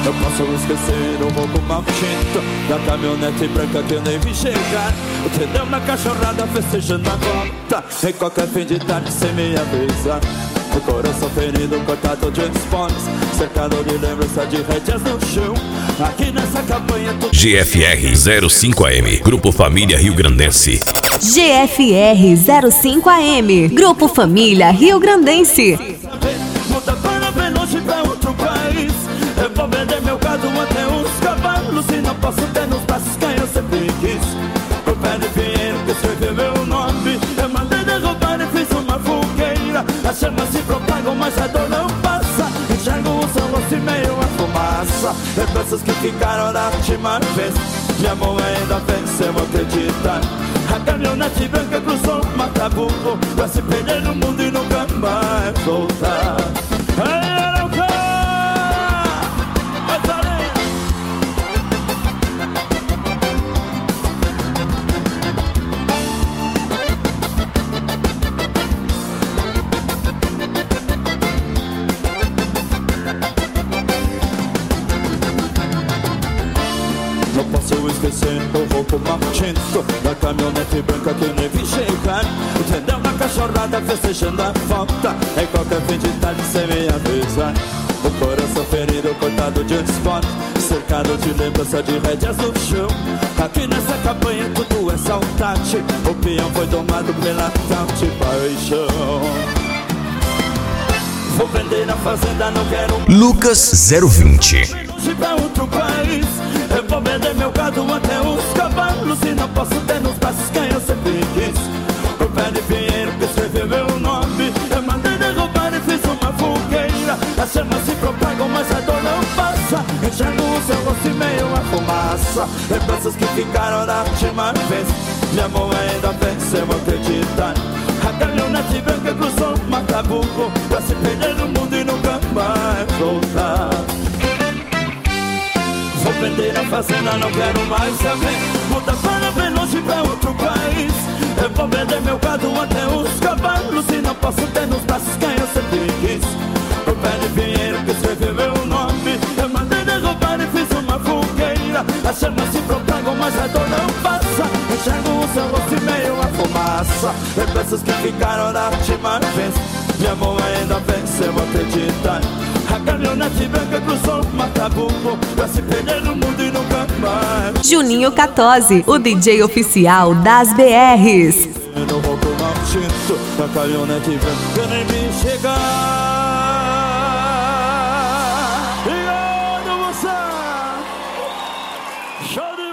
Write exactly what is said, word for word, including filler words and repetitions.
Eu posso esquecer o roubo maldito da caminhonete branca que eu nem vi chegar. O te deu uma cachorrada festejando a volta em qualquer fim de tarde sem me avisar. O coração ferido, cortado de esportes, cercado de lembrança de rédeas no chão. Aqui nessa campanha tudo... G F R zero cinco A M, Grupo Família Rio Grandense. G F R zero cinco A M, Grupo Família Rio Grandense. Muda para bem longe pra outro país. Eu vou vender meu gado até os cavalos e não posso ter nos braços quem eu sempre quis. O pé de Pinheiro que escreveu meu nome, eu mandei derrubar e fiz uma fogueira. As chamas se propagam, mas a dor não passa. Enxergo o seu rosto e meio a fumaça. Lembranças que ficaram da última vez. Minha mão ainda venceu acreditar. A caminhonete branca cruzou o Mataburro pra se perder no mundo e nunca mais voltar. Hey, Arauca! Vai, Tareia! Não posso esquecer o roubo maldito da caminhonete branca que eu nem vi chegar. Entendeu uma cachorrada festejando a volta em qualquer fim de tarde sem me avisar. O coração ferido, cortado de esporte, cercado de lembrança de rédeas no chão. Aqui nessa campanha tudo é saudade. O peão foi domado pela tal de paixão. Vou vender a fazenda, não quero Lucas zero vinte. pra outro país. Eu vou vender meu gado até os cavalos e não posso ter nos braços quem eu sempre quis. O pé de Pinheiro que escreveu meu nome, eu mandei derrubar e fiz uma fogueira. As chamas se propagam, mas a dor não passa. Enxergo o seu rosto e meio a fumaça. Lembranças que ficaram da última vez. Minha mão ainda venceu acreditar. A caminhonete branca cruzou o Mataburro pra se perder no mundo e nunca mais voltar. Vou vender a fazenda, não quero mais saber. Muda para bem longe pra outro país. Eu vou vender meu gado até os cavalos e não posso ter nos braços quem eu sempre quis. O pé de Pinheiro que escreveu meu nome, eu mandei derrubar e fiz uma fogueira. As chamas se propagam, mas a dor não passa. Enxergo o seu rosto e meio a fumaça. Lembranças que ficaram da última vez. Minha mão ainda venceu acreditar. A caminhonete branca cruzou o Mataburro pra se perder no mundo e nunca mais. Juninho Catose, o D J oficial das B Rs. No roubo maldito da caminhonete branca nem me chegar. E onde você? Show de